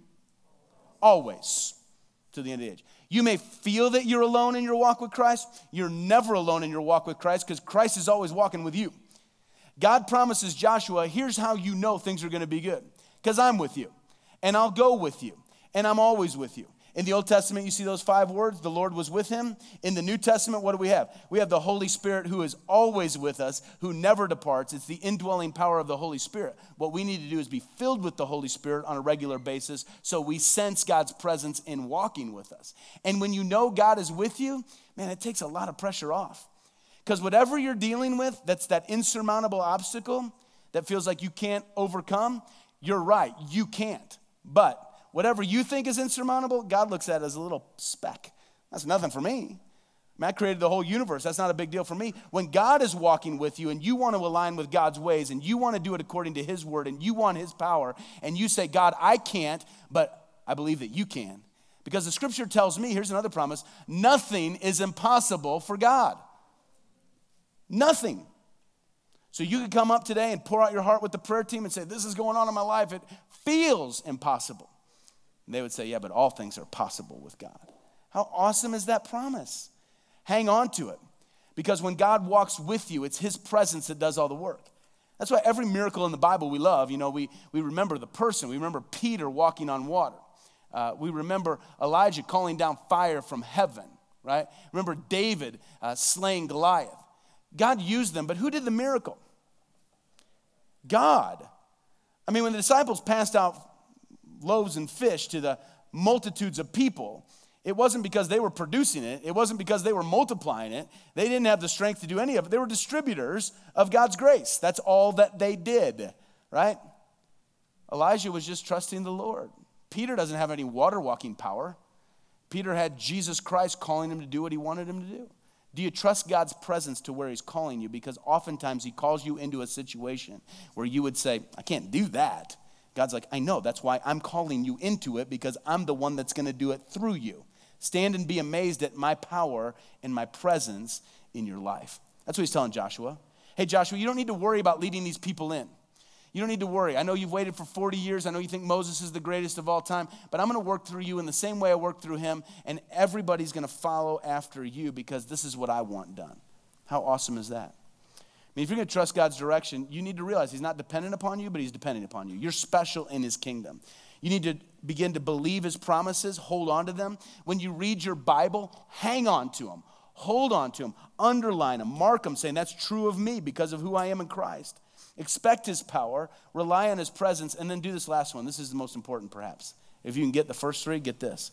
always to the end of the age. You may feel that you're alone in your walk with Christ. You're never alone in your walk with Christ because Christ is always walking with you. God promises Joshua, here's how you know things are going to be good. Because I'm with you, and I'll go with you, and I'm always with you. In the Old Testament, you see those 5 words, the Lord was with him. In the New Testament, what do we have? We have the Holy Spirit who is always with us, who never departs. It's the indwelling power of the Holy Spirit. What we need to do is be filled with the Holy Spirit on a regular basis so we sense God's presence in walking with us. And when you know God is with you, man, it takes a lot of pressure off. Because whatever you're dealing with, that's that insurmountable obstacle that feels like you can't overcome, you're right, you can't. But whatever you think is insurmountable, God looks at it as a little speck. That's nothing for me. I created the whole universe. That's not a big deal for me. When God is walking with you and you want to align with God's ways and you want to do it according to his word and you want his power and you say, God, I can't, but I believe that you can. Because the scripture tells me, here's another promise, nothing is impossible for God. Nothing. So you could come up today and pour out your heart with the prayer team and say, this is going on in my life. It feels impossible. And they would say, yeah, but all things are possible with God. How awesome is that promise? Hang on to it. Because when God walks with you, it's his presence that does all the work. That's why every miracle in the Bible we love, we remember the person. We remember Peter walking on water. We remember Elijah calling down fire from heaven, right? Remember David slaying Goliath. God used them, but who did the miracle? God. I mean, when the disciples passed out loaves and fish to the multitudes of people, it wasn't because they were producing it. It wasn't because they were multiplying it. They didn't have the strength to do any of it. They were distributors of God's grace. That's all that they did, right? Elijah was just trusting the Lord. Peter doesn't have any water walking power. Peter had Jesus Christ calling him to do what he wanted him to do. Do you trust God's presence to where he's calling you? Because oftentimes he calls you into a situation where you would say, I can't do that. God's like, I know, that's why I'm calling you into it, because I'm the one that's going to do it through you. Stand and be amazed at my power and my presence in your life. That's what he's telling Joshua. Hey, Joshua, you don't need to worry about leading these people in. You don't need to worry. I know you've waited for 40 years. I know you think Moses is the greatest of all time, but I'm going to work through you in the same way I worked through him, and everybody's going to follow after you because this is what I want done. How awesome is that? I mean, if you're going to trust God's direction, you need to realize he's not dependent upon you, but he's dependent upon you. You're special in his kingdom. You need to begin to believe his promises, hold on to them. When you read your Bible, hang on to them. Hold on to them. Underline them. Mark them, saying that's true of me because of who I am in Christ. Expect his power, rely on his presence, and then do this last one. This is the most important, perhaps. If you can get the first three, get this.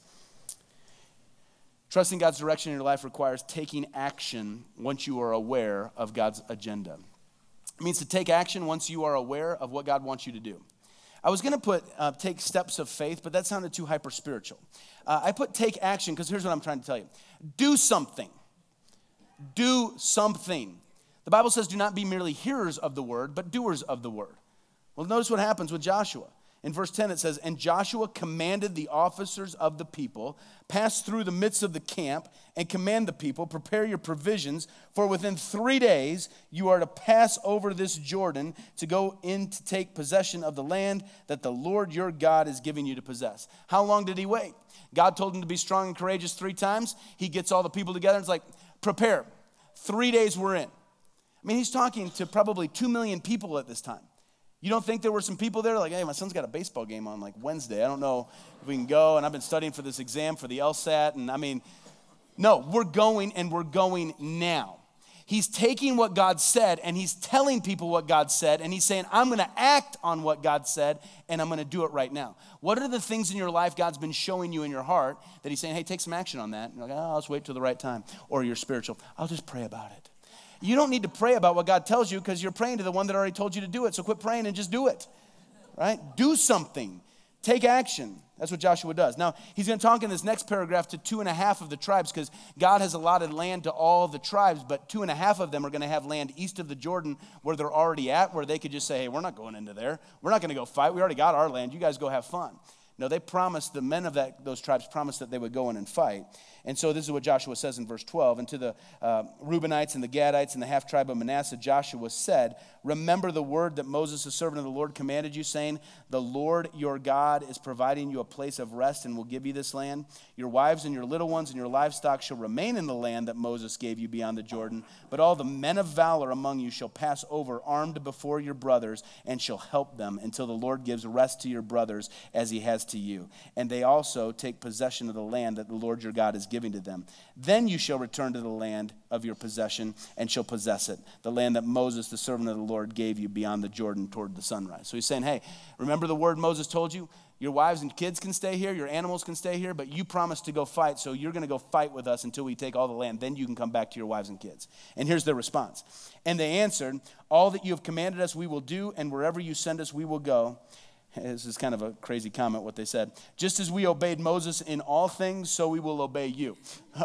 Trusting God's direction in your life requires taking action once you are aware of God's agenda. It means to take action once you are aware of what God wants you to do. I was going to put take steps of faith, but that sounded too hyper-spiritual. I put take action because here's what I'm trying to tell you. Do something. Do something. The Bible says do not be merely hearers of the word, but doers of the word. Well, notice what happens with Joshua. In verse 10 it says, and Joshua commanded the officers of the people, pass through the midst of the camp and command the people, prepare your provisions, for within 3 days you are to pass over this Jordan to go in to take possession of the land that the Lord your God is giving you to possess. How long did he wait? God told him to be strong and courageous 3 times. He gets all the people together and it's like, prepare. 3 days we're in. I mean, he's talking to probably 2 million people at this time. You don't think there were some people there like, hey, my son's got a baseball game on like Wednesday. I don't know if we can go. And I've been studying for this exam for the LSAT. And I mean, no, we're going and we're going now. He's taking what God said and he's telling people what God said. And he's saying, I'm going to act on what God said and I'm going to do it right now. What are the things in your life God's been showing you in your heart that he's saying, hey, take some action on that? And you're like, oh, I'll just wait till the right time. Or you're spiritual. I'll just pray about it. You don't need to pray about what God tells you because you're praying to the one that already told you to do it. So quit praying and just do it, right? Do something. Take action. That's what Joshua does. Now, he's going to talk in this next paragraph to 2.5 of the tribes because God has allotted land to all the tribes, but 2.5 of them are going to have land east of the Jordan where they're already at, where they could just say, hey, we're not going into there. We're not going to go fight. We already got our land. You guys go have fun. No, they promised, the men of those tribes promised that they would go in and fight. And so this is what Joshua says in verse 12. And to the Reubenites and the Gadites and the half tribe of Manasseh, Joshua said, remember the word that Moses, the servant of the Lord, commanded you, saying, the Lord your God is providing you a place of rest and will give you this land. Your wives and your little ones and your livestock shall remain in the land that Moses gave you beyond the Jordan. But all the men of valor among you shall pass over armed before your brothers and shall help them until the Lord gives rest to your brothers as he has to you. And they also take possession of the land that the Lord your God is giving to them. Then you shall return to the land of your possession and shall possess it, the land that Moses, the servant of the Lord, gave you beyond the Jordan toward the sunrise. So he's saying, hey, remember the word Moses told you? Your wives and kids can stay here, your animals can stay here, but you promised to go fight, so you're going to go fight with us until we take all the land. Then you can come back to your wives and kids. And here's their response. And they answered, all that you have commanded us we will do, and wherever you send us we will go. This is kind of a crazy comment, what they said. Just as we obeyed Moses in all things, so we will obey you.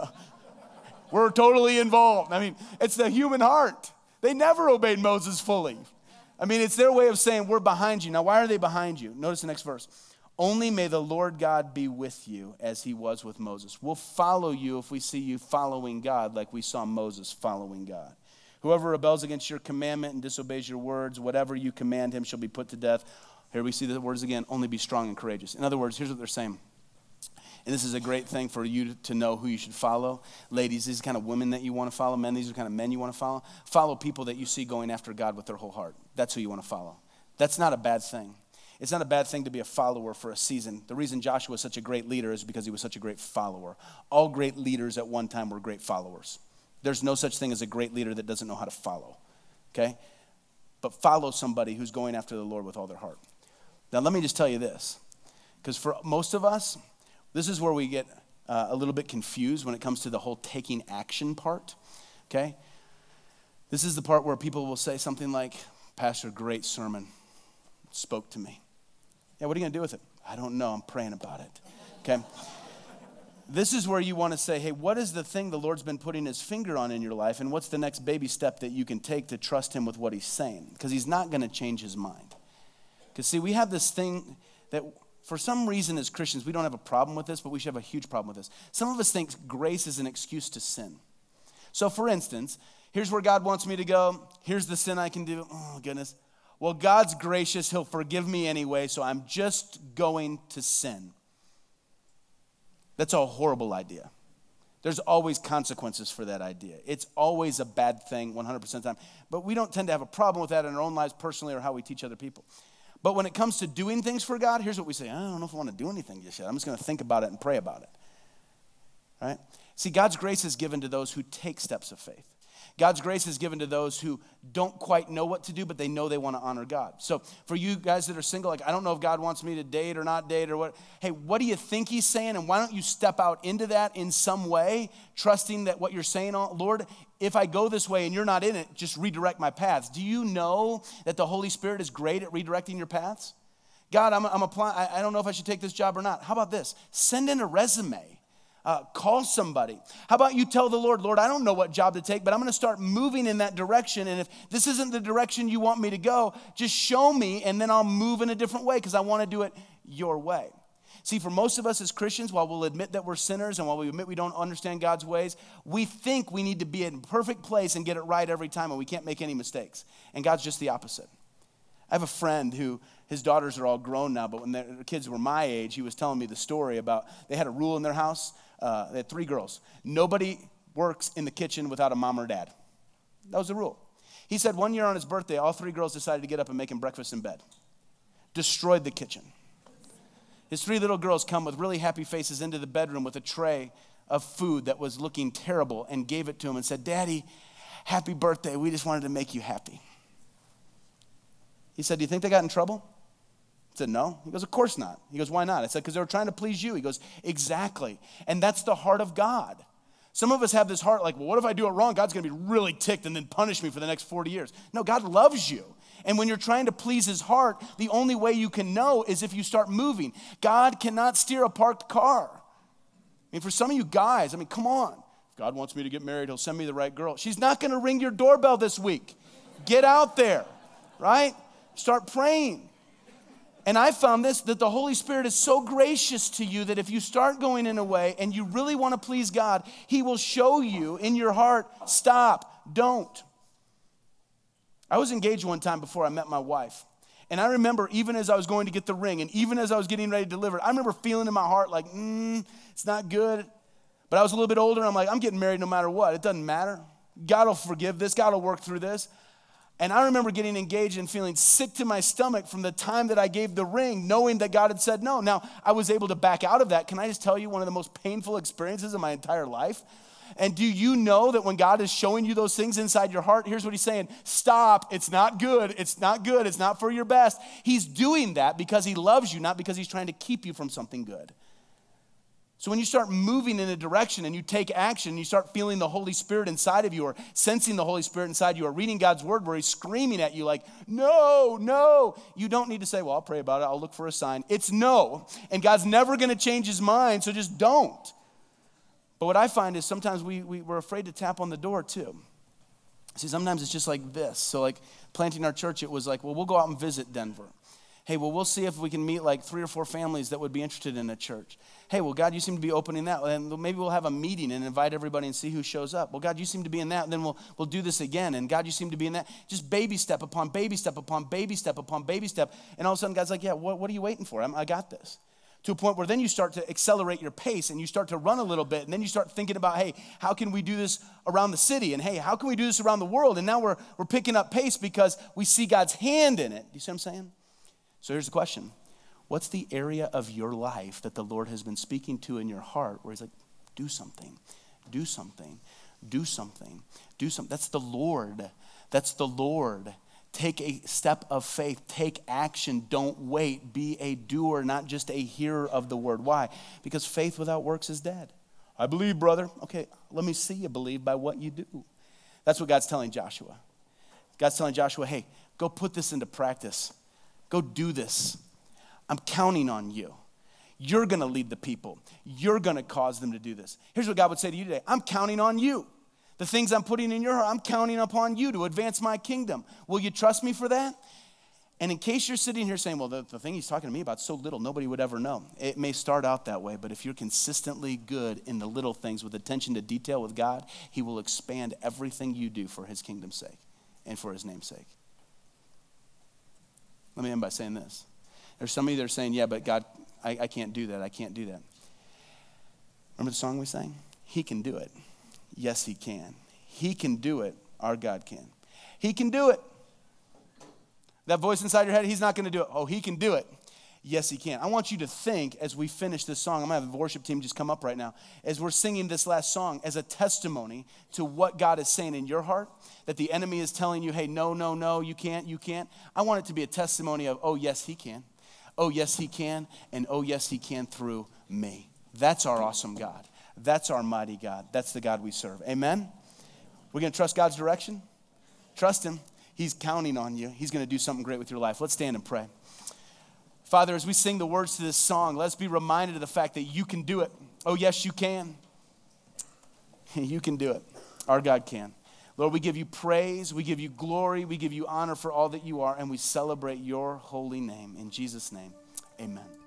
We're totally involved. I mean, it's the human heart. They never obeyed Moses fully. I mean, it's their way of saying, we're behind you. Now, why are they behind you? Notice the next verse. Only may the Lord God be with you as he was with Moses. We'll follow you if we see you following God like we saw Moses following God. Whoever rebels against your commandment and disobeys your words, whatever you command him shall be put to death. Here we see the words again, only be strong and courageous. In other words, here's what they're saying. And this is a great thing for you to know who you should follow. Ladies, these are the kind of women that you want to follow. Men, these are the kind of men you want to follow. Follow people that you see going after God with their whole heart. That's who you want to follow. That's not a bad thing. It's not a bad thing to be a follower for a season. The reason Joshua was such a great leader is because he was such a great follower. All great leaders at one time were great followers. There's no such thing as a great leader that doesn't know how to follow, okay? But follow somebody who's going after the Lord with all their heart. Now, let me just tell you this, because for most of us, this is where we get a little bit confused when it comes to the whole taking action part, okay? This is the part where people will say something like, Pastor, great sermon, spoke to me. Yeah, what are you going to do with it? I don't know, I'm praying about it, okay? This is where you want to say, hey, what is the thing the Lord's been putting his finger on in your life, and what's the next baby step that you can take to trust him with what he's saying? Because he's not going to change his mind. Because see, we have this thing that for some reason as Christians, we don't have a problem with this, but we should have a huge problem with this. Some of us think grace is an excuse to sin. So for instance, here's where God wants me to go. Here's the sin I can do. Oh, goodness. Well, God's gracious. He'll forgive me anyway, so I'm just going to sin. That's a horrible idea. There's always consequences for that idea. It's always a bad thing 100% of the time. But we don't tend to have a problem with that in our own lives personally or how we teach other people. But when it comes to doing things for God, here's what we say. I don't know if I want to do anything just yet. I'm just going to think about it and pray about it. Right? See, God's grace is given to those who take steps of faith. God's grace is given to those who don't quite know what to do, but they know they want to honor God. So for you guys that are single, like, I don't know if God wants me to date or not date or what. Hey, what do you think he's saying? And why don't you step out into that in some way, trusting that what you're saying, Lord, if I go this way and you're not in it, just redirect my paths. Do you know that the Holy Spirit is great at redirecting your paths? God, I'm applying. I don't know if I should take this job or not. How about this? Send in a resume. Call somebody. How about you tell the Lord, Lord, I don't know what job to take, but I'm going to start moving in that direction. And if this isn't the direction you want me to go, just show me, and then I'll move in a different way because I want to do it your way. See, for most of us as Christians, while we'll admit that we're sinners and while we admit we don't understand God's ways, we think we need to be in a perfect place and get it right every time, and we can't make any mistakes. And God's just the opposite. I have a friend who, his daughters are all grown now, but when their kids were my age, he was telling me the story about they had a rule in their house. They had 3 girls. Nobody works in the kitchen without a mom or dad. That was the rule. He said one year on his birthday, all 3 girls decided to get up and make him breakfast in bed. Destroyed the kitchen. His 3 little girls come with really happy faces into the bedroom with a tray of food that was looking terrible and gave it to him and said, Daddy, happy birthday. We just wanted to make you happy. He said, do you think they got in trouble? I said, no. He goes, of course not. He goes, why not? I said, because they were trying to please you. He goes, exactly. And that's the heart of God. Some of us have this heart like, well, what if I do it wrong? God's going to be really ticked and then punish me for the next 40 years. No, God loves you. And when you're trying to please his heart, the only way you can know is if you start moving. God cannot steer a parked car. I mean, for some of you guys, come on. If God wants me to get married, he'll send me the right girl. She's not going to ring your doorbell this week. Get out there, right? Start praying. And I found this, that the Holy Spirit is so gracious to you that if you start going in a way and you really want to please God, he will show you in your heart, stop, don't. I was engaged one time before I met my wife. And I remember even as I was going to get the ring and even as I was getting ready to deliver it, I remember feeling in my heart like, it's not good. But I was a little bit older and I'm like, I'm getting married no matter what. It doesn't matter. God will forgive this. God will work through this. And I remember getting engaged and feeling sick to my stomach from the time that I gave the ring, knowing that God had said no. Now, I was able to back out of that. Can I just tell you one of the most painful experiences of my entire life? And do you know that when God is showing you those things inside your heart, here's what he's saying, stop, it's not good, it's not good, it's not for your best. He's doing that because he loves you, not because he's trying to keep you from something good. So when you start moving in a direction and you take action, you start feeling the Holy Spirit inside of you or sensing the Holy Spirit inside you or reading God's word where he's screaming at you like, no, no. You don't need to say, well, I'll pray about it. I'll look for a sign. It's no. And God's never going to change his mind, so just don't. But what I find is sometimes we're afraid to tap on the door too. See, sometimes it's just like this. So like planting our church, it was like, well, we'll go out and visit Denver. Hey, well, we'll see if we can meet like 3 or 4 families that would be interested in a church. Hey, well, God, you seem to be opening that. And maybe we'll have a meeting and invite everybody and see who shows up. Well, God, you seem to be in that. And then we'll do this again. And God, you seem to be in that. Just baby step upon baby step upon baby step upon baby step. And all of a sudden, God's like, yeah, what are you waiting for? I got this. To a point where then you start to accelerate your pace and you start to run a little bit. And then you start thinking about, hey, how can we do this around the city? And hey, how can we do this around the world? And now we're picking up pace because we see God's hand in it. Do you see what I'm saying? So here's the question. What's the area of your life that the Lord has been speaking to in your heart where he's like, do something, do something, do something, do something. That's the Lord. That's the Lord Take a step of faith. Take action. Don't wait. Be a doer, not just a hearer of the word. Why? Because faith without works is dead. I believe, brother. Okay, let me see you believe by what you do. That's what God's telling Joshua. God's telling Joshua, hey, go put this into practice. Go do this. I'm counting on you. You're going to lead the people. You're going to cause them to do this. Here's what God would say to you today. I'm counting on you. The things I'm putting in your heart, I'm counting upon you to advance my kingdom. Will you trust me for that? And in case you're sitting here saying, well, the thing he's talking to me about is so little, nobody would ever know. It may start out that way, but if you're consistently good in the little things with attention to detail with God, he will expand everything you do for his kingdom's sake and for his name's sake. Let me end by saying this. There's some of you that are saying, yeah, but God, I can't do that. I can't do that. Remember the song we sang? He can do it. Yes, he can. He can do it. Our God can. He can do it. That voice inside your head, he's not going to do it. Oh, he can do it. Yes, he can. I want you to think as we finish this song, I'm going to have the worship team just come up right now, as we're singing this last song as a testimony to what God is saying in your heart, that the enemy is telling you, hey, no, no, no, you can't, you can't. I want it to be a testimony of, oh, yes, he can. Oh, yes, he can. And oh, yes, he can through me. That's our awesome God. That's our mighty God. That's the God we serve. Amen? We're going to trust God's direction. Trust him. He's counting on you. He's going to do something great with your life. Let's stand and pray. Father, as we sing the words to this song, let's be reminded of the fact that you can do it. Oh, yes, you can. You can do it. Our God can. Lord, we give you praise. We give you glory. We give you honor for all that you are, and we celebrate your holy name. In Jesus' name, amen.